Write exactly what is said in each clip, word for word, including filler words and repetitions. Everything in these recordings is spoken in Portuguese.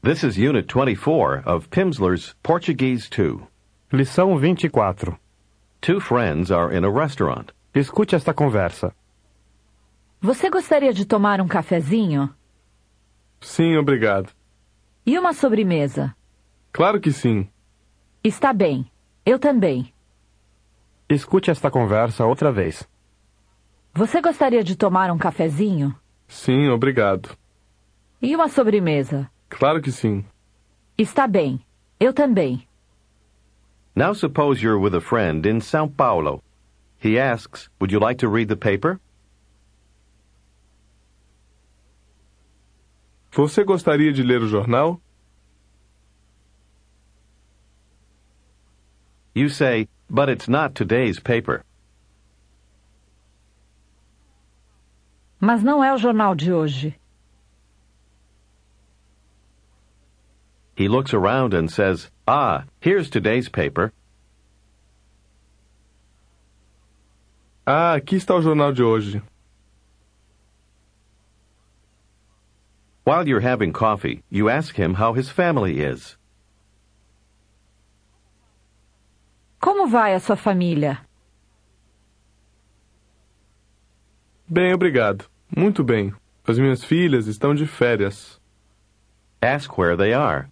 This is Unit twenty-four of Pimsleur's Portuguese two. Lição vinte e quatro. Two friends are in a restaurant. Escute esta conversa. Você gostaria de tomar um cafezinho? Sim, obrigado. E uma sobremesa? Claro que sim. Está bem. Eu também. Escute esta conversa outra vez. Você gostaria de tomar um cafezinho? Sim, obrigado. E uma sobremesa? Claro que sim. Está bem. Eu também. Now suppose you're with a friend in São Paulo. He asks, would you like to read the paper? Você gostaria de ler o jornal? You say, but it's not today's paper. Mas não é o jornal de hoje. He looks around and says, ah, here's today's paper. Ah, aqui está o jornal de hoje. While you're having coffee, you ask him how his family is. Como vai a sua família? Bem, obrigado. Muito bem. As minhas filhas estão de férias. Ask where they are.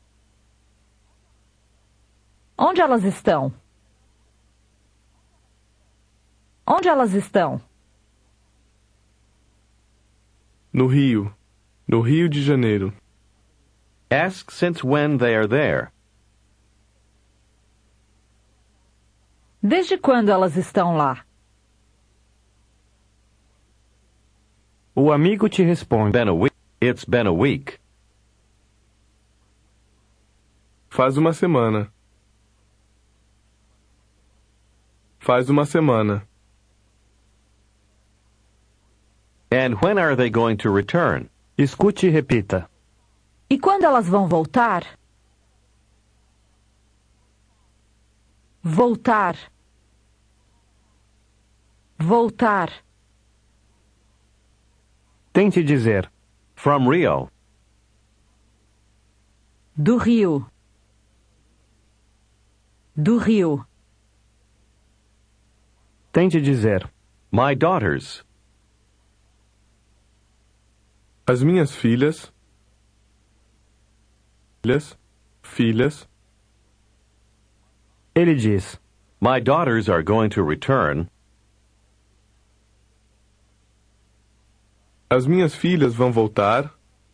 Onde elas estão? Onde elas estão? No Rio. No Rio de Janeiro. Ask since when they are there. Desde quando elas estão lá? O amigo te responde. Been a week. It's been a week. Faz uma semana. Faz uma semana. And when are they going to return? Escute e repita. E quando elas vão voltar? Voltar. Voltar. Tente dizer. From Rio. Do Rio. Do Rio. Tente dizer. My daughters. As minhas filhas. Filhas. Filhas. Ele diz. My daughters are going to return. As minhas filhas vão voltar.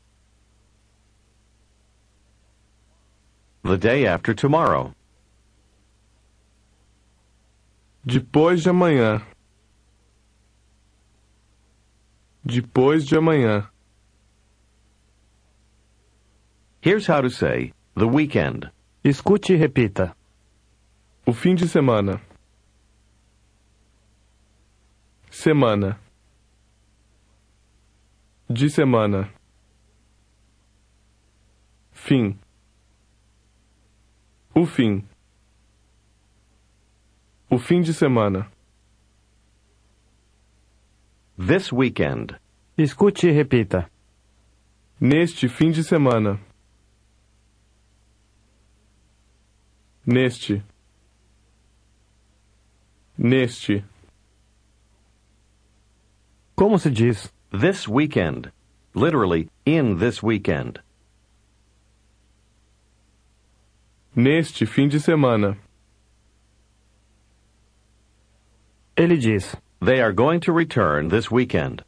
The day after tomorrow. Depois de amanhã. Depois de amanhã. Here's how to say the weekend. Escute e repita. O fim de semana. Semana. De semana. Fim. O fim. O fim de semana. This weekend. Escute e repita. Neste fim de semana. Neste. Neste. Como se diz? This weekend. Literally, in this weekend. Neste fim de semana. Ele diz. They are going to return this weekend.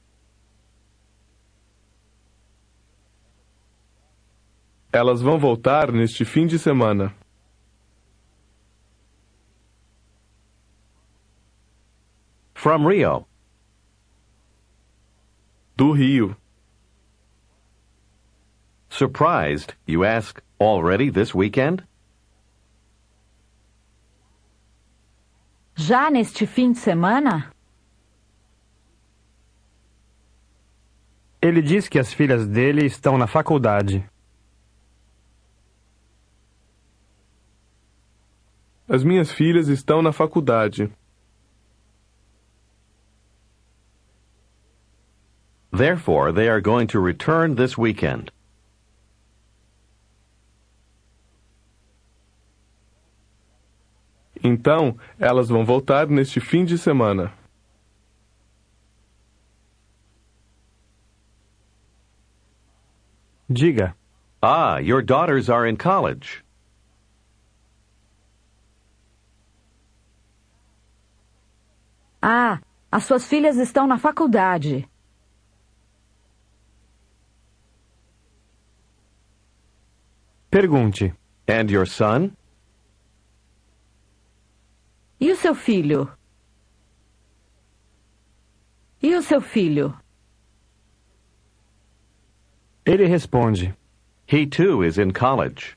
Elas vão voltar neste fim de semana. From Rio. Do Rio. Surprised, you ask, already this weekend? Já neste fim de semana? Ele diz que as filhas dele estão na faculdade. As minhas filhas estão na faculdade. Therefore, they are going to return this weekend. Então, elas vão voltar neste fim de semana. Diga. Ah, your daughters are in college. Ah, as suas filhas estão na faculdade. Pergunte. And your son? E o seu filho? E o seu filho? Ele responde. He too is in college.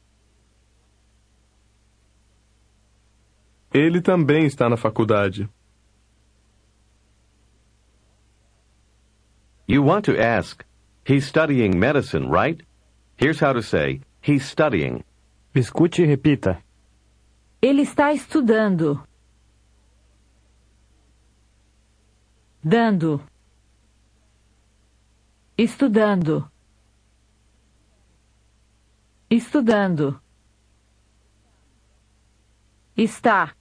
Ele também está na faculdade. You want to ask, he's studying medicine, right? Here's how to say, he's studying. Escute e repita. Ele está estudando. Dando. Estudando. Estudando. Está.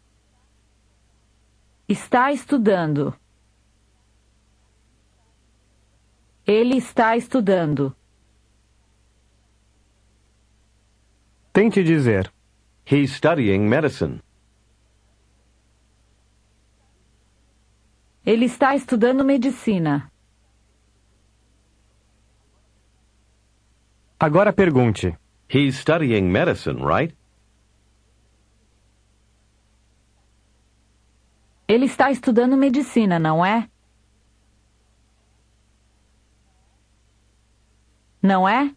Está estudando. Ele está estudando. Tente dizer. He's studying medicine. Ele está estudando medicina. Agora pergunte. He's studying medicine, right? Ele está estudando medicina, não é? Não é?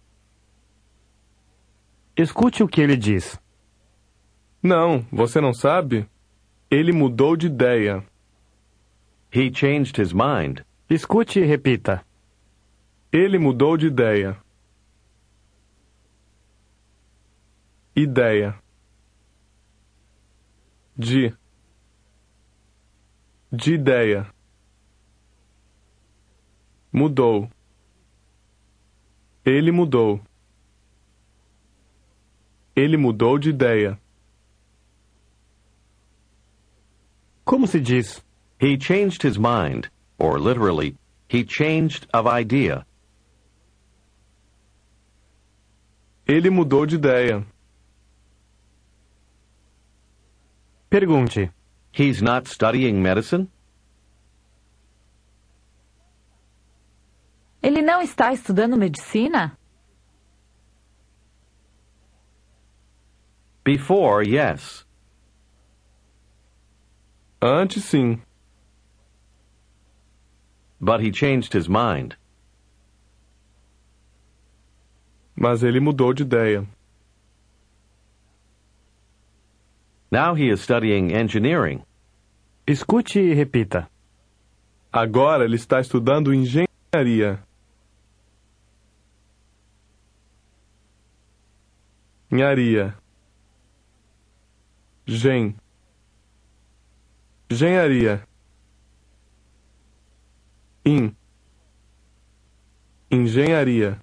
Escute o que ele diz. Não, você não sabe? Ele mudou de ideia. He changed his mind. Escute e repita. Ele mudou de ideia. Ideia. De. De ideia. Mudou. Ele mudou. Ele mudou de ideia. Como se diz? He changed his mind, or literally, he changed of idea. Ele mudou de ideia. Pergunte. He's not studying medicine? Ele não está estudando medicina? Before, yes. Antes, sim. But he changed his mind. Mas ele mudou de ideia. Now he is studying engineering. Escute e repita. Agora ele está estudando engenharia. Engenharia. Gen. Engenharia. In. Engenharia.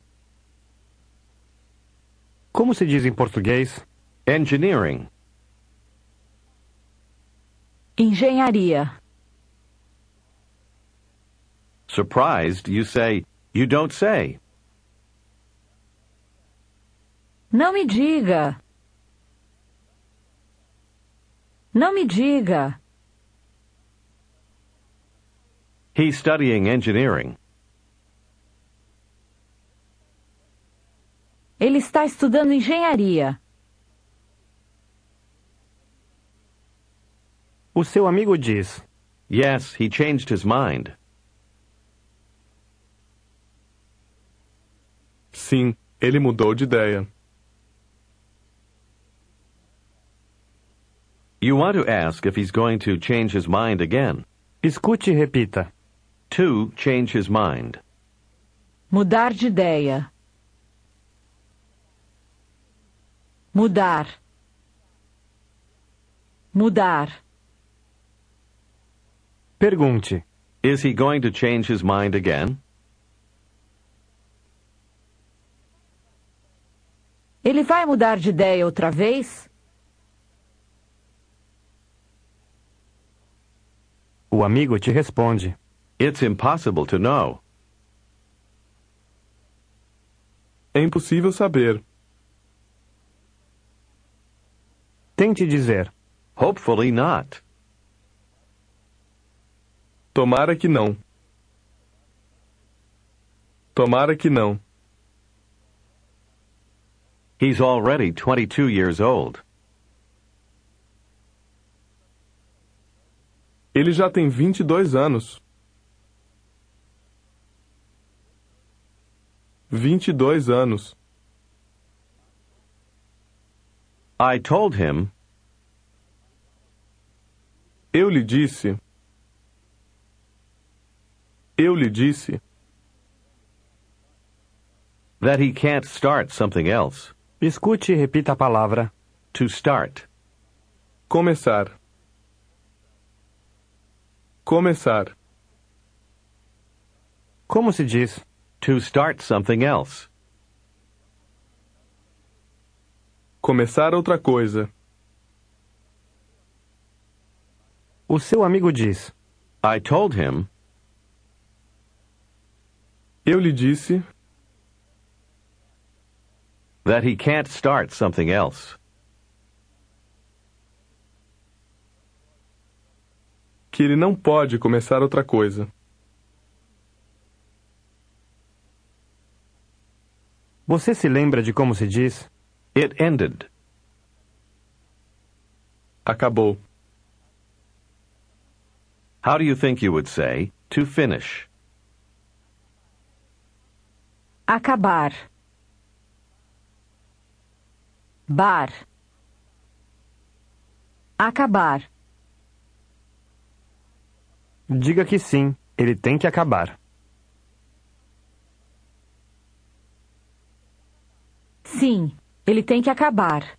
Como se diz em português? Engineering. Engenharia. Surprised, you say, you don't say. Não me diga. Não me diga. He's studying engineering. Ele está estudando engenharia. O seu amigo diz. Yes, he changed his mind. Sim, ele mudou de ideia. You want to ask if he's going to change his mind again. Escute e repita. To change his mind. Mudar de ideia. Mudar. Mudar. Pergunte. Is he going to change his mind again? Ele vai mudar de ideia outra vez? O amigo te responde. It's impossible to know. É impossível saber. Tente dizer. Hopefully not. Tomara que não. Tomara que não. He's already twenty-two years old. Ele já tem vinte e dois anos. Vinte e dois anos. I told him. Eu lhe disse. Eu lhe disse. That he can't start something else. Escute e repita a palavra. To start. Começar. Começar. Como se diz? To start something else. Começar outra coisa. O seu amigo diz. I told him. Eu lhe disse. That he can't start something else. Que ele não pode começar outra coisa. Você se lembra de como se diz? It ended. Acabou. How do you think you would say to finish? Acabar. Bar. Acabar. Diga que sim, ele tem que acabar. Sim, ele tem que acabar.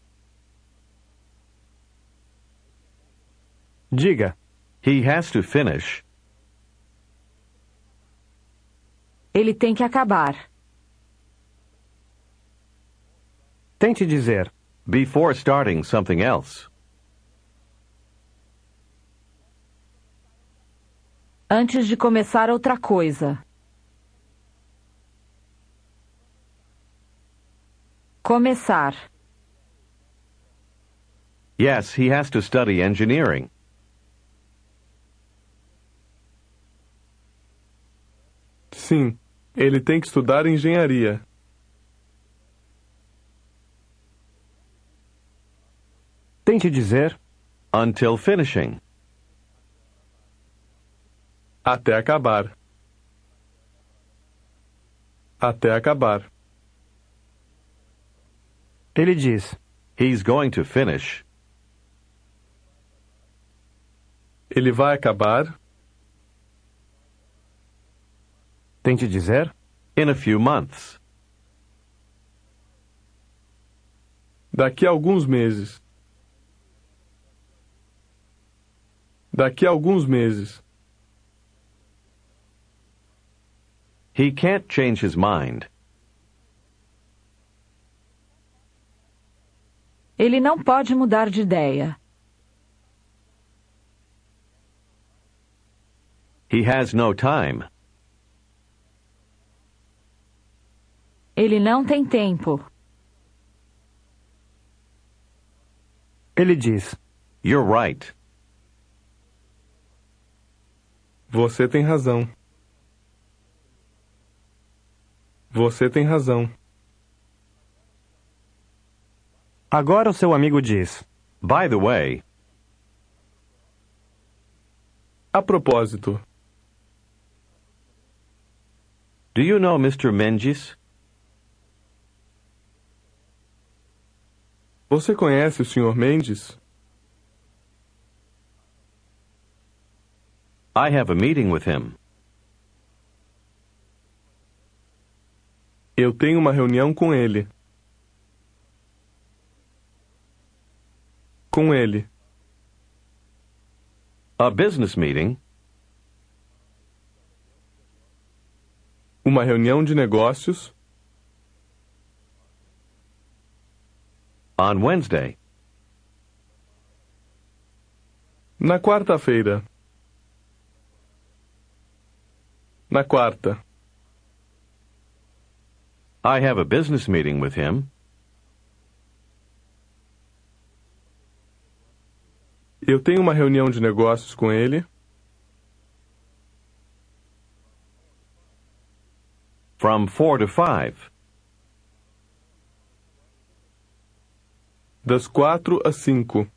Diga. He has to finish. Ele tem que acabar. Tente dizer. Before starting something else. Antes de começar outra coisa. Começar. Yes, he has to study engineering. Sim, ele tem que estudar engenharia. Tente dizer. Until finishing. Até acabar. Até acabar. Ele diz. He's going to finish. Ele vai acabar. Tente dizer. In a few months. Daqui a alguns meses. Daqui a alguns meses. He can't change his mind. Ele não pode mudar de ideia. He has no time. Ele não tem tempo. Ele diz. You're right. Você tem razão. Você tem razão. Agora o seu amigo diz. By the way. A propósito. Do you know Mister Menges? Você conhece o senhor Mendes? I have a meeting with him. Eu tenho uma reunião com ele. Com ele. A business meeting? Uma reunião de negócios. On Wednesday. Na quarta-feira. Na quarta. I have a business meeting with him. Eu tenho uma reunião de negócios com ele. From four to five. Das quatro às cinco.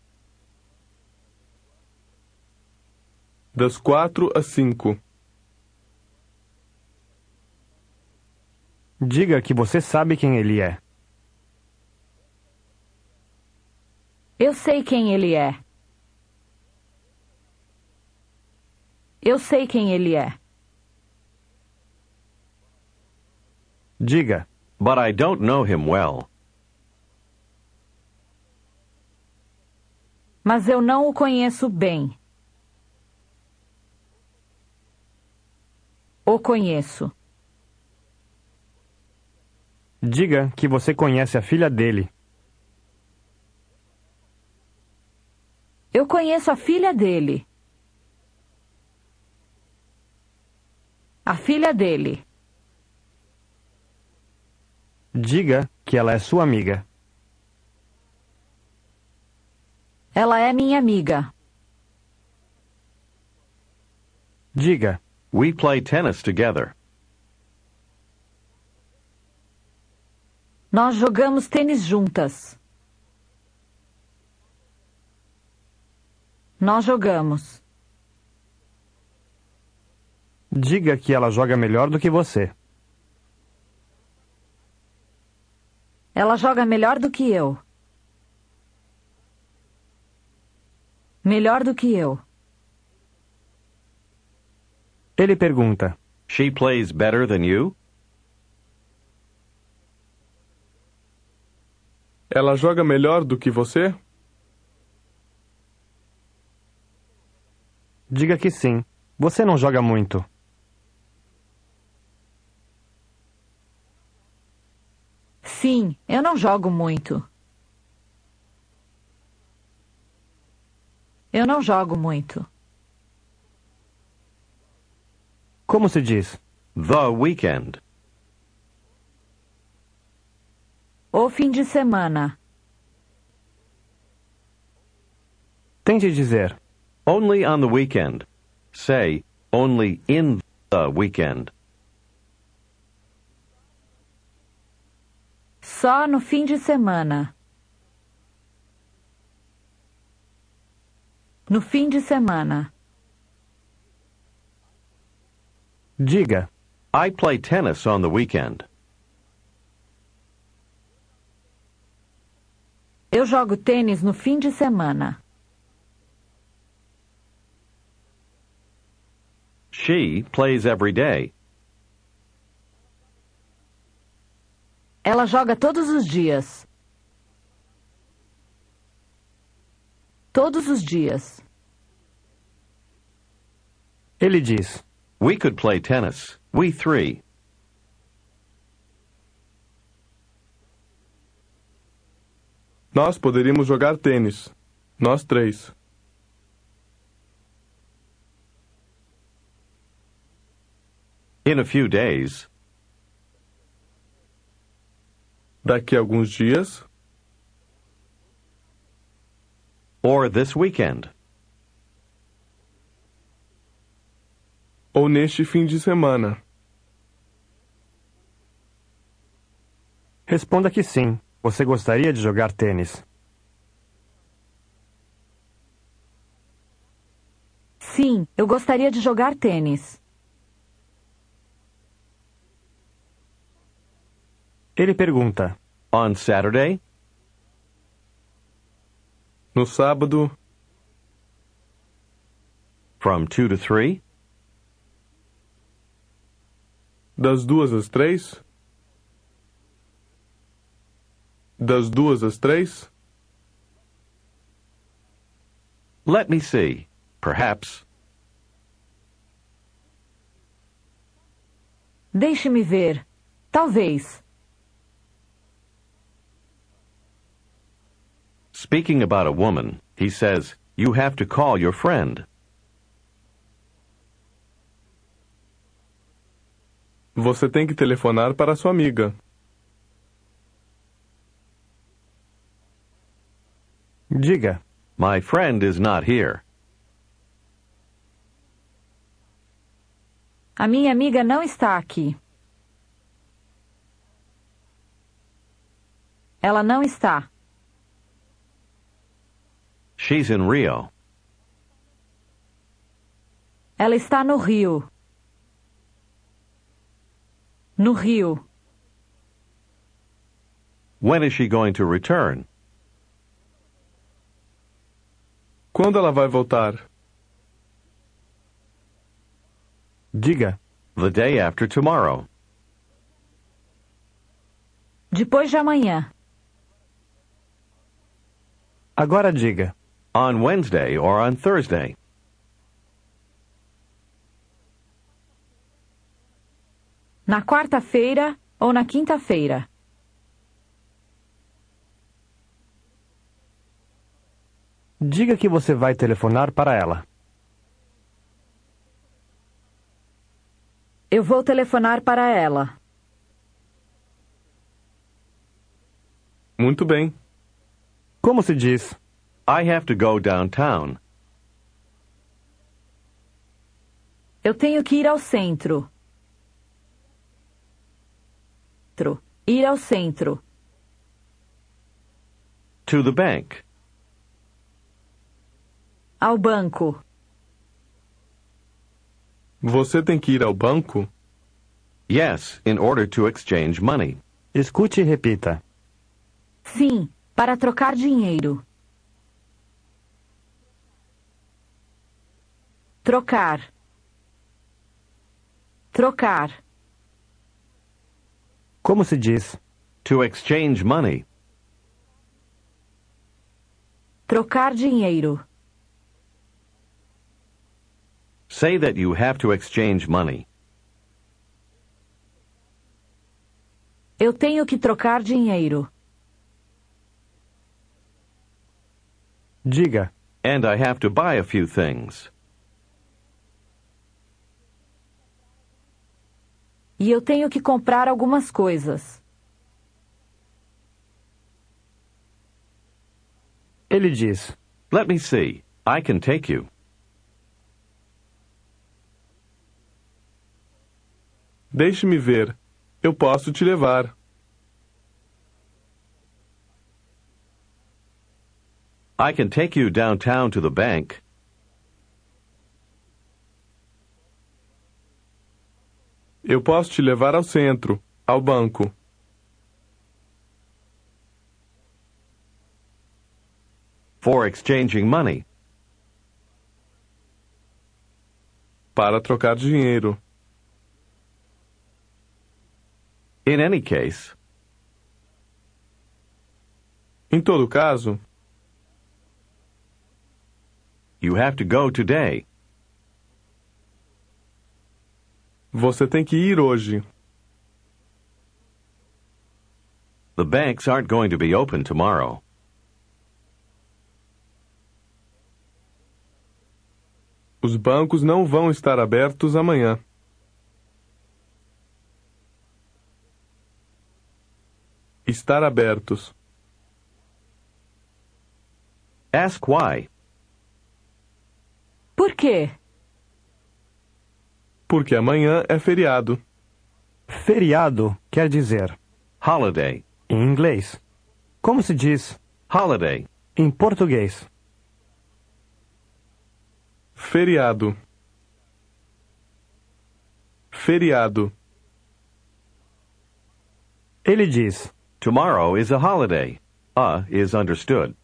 Das quatro às cinco. Diga que você sabe quem ele é. Eu sei quem ele é. Eu sei quem ele é. Diga, But I don't know him well. Mas eu não o conheço bem. O conheço. diga que você conhece a filha dele. Eu conheço a filha dele. A filha dele. Diga que ela é sua amiga. Ela é minha amiga. Diga, We play tennis together. Nós jogamos tênis juntas. Nós jogamos. diga que ela joga melhor do que você. Ela joga melhor do que eu. Melhor do que eu. Ele pergunta, She plays better than you? Ela joga melhor do que você? diga que sim. Você não joga muito. Sim, eu não jogo muito. Eu não jogo muito. Como se diz? The weekend. O fim de semana. Tente dizer, Only on the weekend. Say, only in the weekend. Só no fim de semana. No fim de semana. diga, I play tennis on the weekend. Eu jogo tênis no fim de semana. She plays every day. Ela joga todos os dias. Todos os dias. ele diz, We could play tennis. We three. Nós poderíamos jogar tênis. Nós três. In a few days. Daqui a alguns dias. Or this weekend. Ou neste fim de semana. responda que sim. Você gostaria de jogar tênis. Sim, eu gostaria de jogar tênis. Ele pergunta, On Saturday? No sábado, From two to three? das duas às três? Das duas às três? Let me see. Perhaps. Deixe-me ver. Talvez. Speaking about a woman, he says, You have to call your friend. Você tem que telefonar para sua amiga. Diga. My friend is not here. A minha amiga não está aqui. Ela não está. She's in Rio. Ela está no Rio. No Rio. When is she going to return? Quando ela vai voltar? Diga. The day after tomorrow. Depois de amanhã. Agora diga. On Wednesday or on Thursday. Na quarta-feira ou na quinta-feira. Diga que você vai telefonar para ela. Eu vou telefonar para ela. Muito bem. Como se diz? I have to go downtown. Eu tenho que ir ao centro. Centro. Ir ao centro. To the bank. Ao banco. Você tem que ir ao banco? Yes, in order to exchange money. Escute e repita. Sim, para trocar dinheiro. Trocar. Trocar. Como se diz? To exchange money. Trocar dinheiro. Say that you have to exchange money. Eu tenho que trocar dinheiro. Diga. And I have to buy a few things. E eu tenho que comprar algumas coisas. Ele diz. Let me see. I can take you. Deixe-me ver. Eu posso te levar. I can take you downtown to the bank. Eu posso te levar ao centro, ao banco. For exchanging money. Para trocar dinheiro. In any case. Em todo caso, You have to go today. você tem que ir hoje. The banks aren't going to be open tomorrow. Os bancos não vão estar abertos amanhã. Estar abertos. Ask why. Por quê? Porque amanhã é feriado. Feriado quer dizer. Holiday. Em inglês. Como se diz? Holiday. Em português. Feriado. Feriado. Ele diz. Tomorrow is a holiday. A is understood.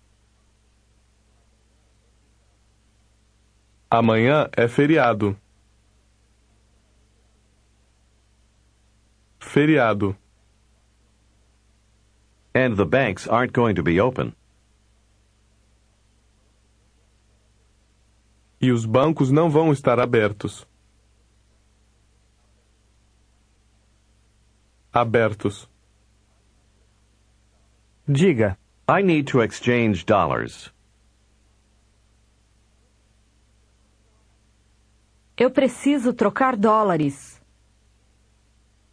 Amanhã é feriado. Feriado. And the banks aren't going to be open. E os bancos não vão estar abertos. Abertos. Diga. I need to exchange dollars. Eu preciso trocar dólares.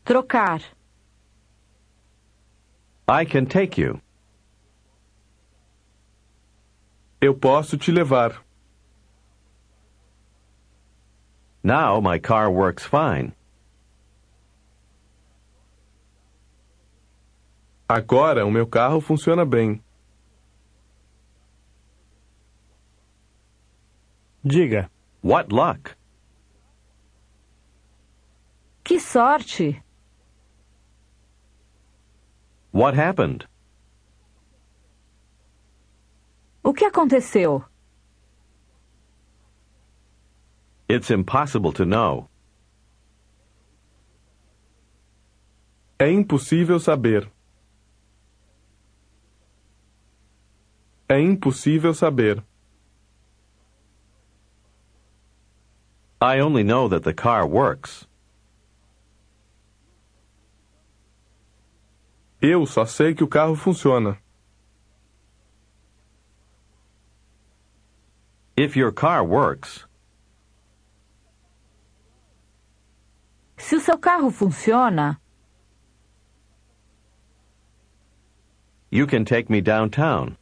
Trocar. I can take you. Eu posso te levar. Now my car works fine. Agora o meu carro funciona bem. Diga. What luck? Que sorte! What happened? O que aconteceu? It's impossible to know. É impossível saber. É impossível saber. I only know that the car works. Eu só sei que o carro funciona. If your car works, Se o seu carro funciona, you can take me downtown.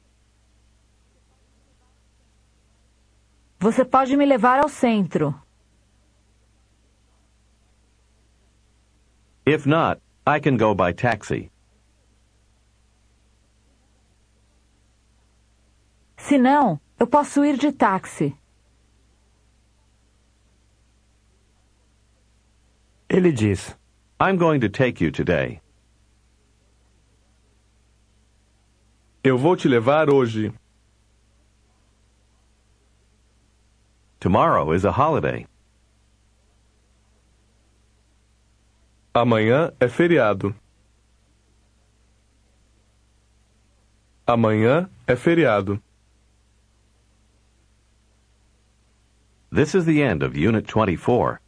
você pode me levar ao centro. If not, I can go by taxi. Se não, eu posso ir de táxi. Ele diz. I'm going to take you today. Eu vou te levar hoje. Tomorrow is a holiday. Amanhã é feriado. Amanhã é feriado. This is the end of Unit twenty-four.